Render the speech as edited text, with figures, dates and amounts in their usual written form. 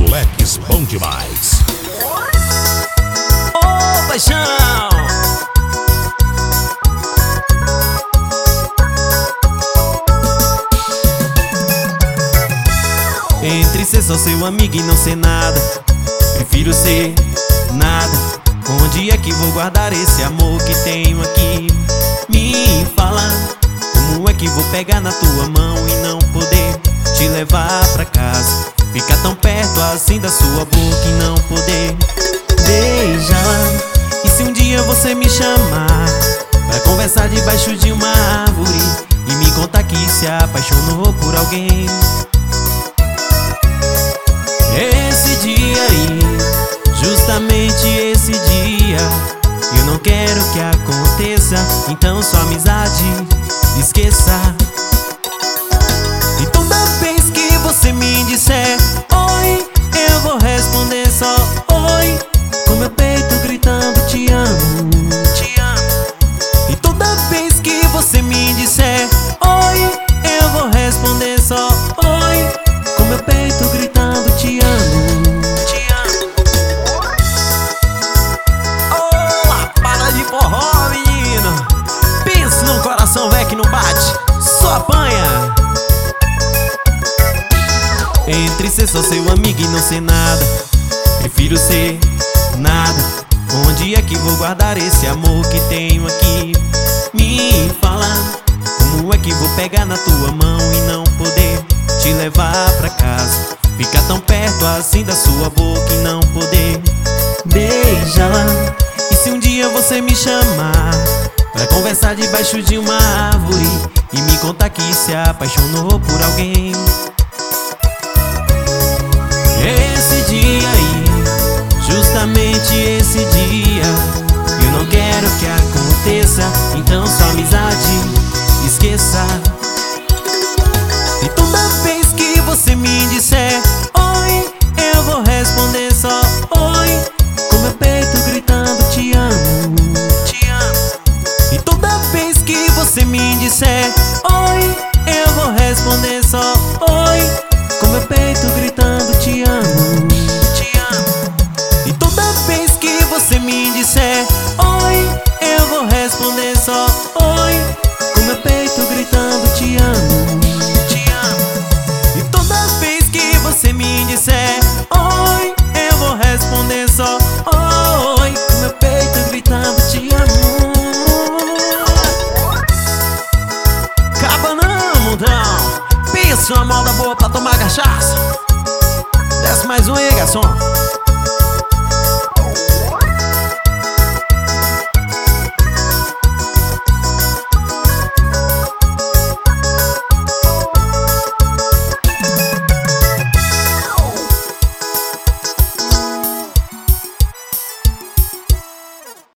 moleques bom demais. Ô, paixão! Entre ser só seu amigo e não ser nada, prefiro ser nada. Onde é que vou guardar esse amor que tenho aqui? Me fala, como é que vou pegar na tua mão e não poder te levar pra casa? Ficar tão perto assim da sua boca e não poder beijar. E se um dia você me chamar pra conversar debaixo de uma árvore e me contar que se apaixonou por alguém, esse dia aí, justamente esse dia, eu não quero que aconteça. Então sua amizade esqueça. E toda vez que você me disser oi, eu vou responder só oi, com meu peito gritando te amo, te amo. E toda vez que você me disser oi, eu vou responder só oi, com meu peito gritando te amo, te amo. Oh, lapada de forró, menino. Pensa num coração velho que não bate, só apanha. Entre ser só seu amigo e não ser nada, prefiro ser nada. Onde é que vou guardar esse amor que tenho aqui? Me fala, como é que vou pegar na tua mão e não poder te levar pra casa? Ficar tão perto assim da sua boca e não poder beijá-la. E se um dia você me chamar pra conversar debaixo de uma árvore e me contar que se apaixonou por alguém, esse dia aí, justamente esse dia, eu não quero que aconteça. Então sua amizade esqueça. E toda vez que você me disser oi, eu vou responder só oi, com meu peito gritando te amo, te amo. E toda vez que você me disser oi, eu vou responder só oi, com meu peito gritando te amo, te amo. E toda vez que você me disser oi, eu vou responder só oi, com meu peito gritando te amo, te amo. E toda vez que você me disser oi, eu vou responder só oi, com meu peito gritando te amo. Acaba não, mundão. Pensa uma moda boa pra tomar cachaça. Desce mais um aí, garçom.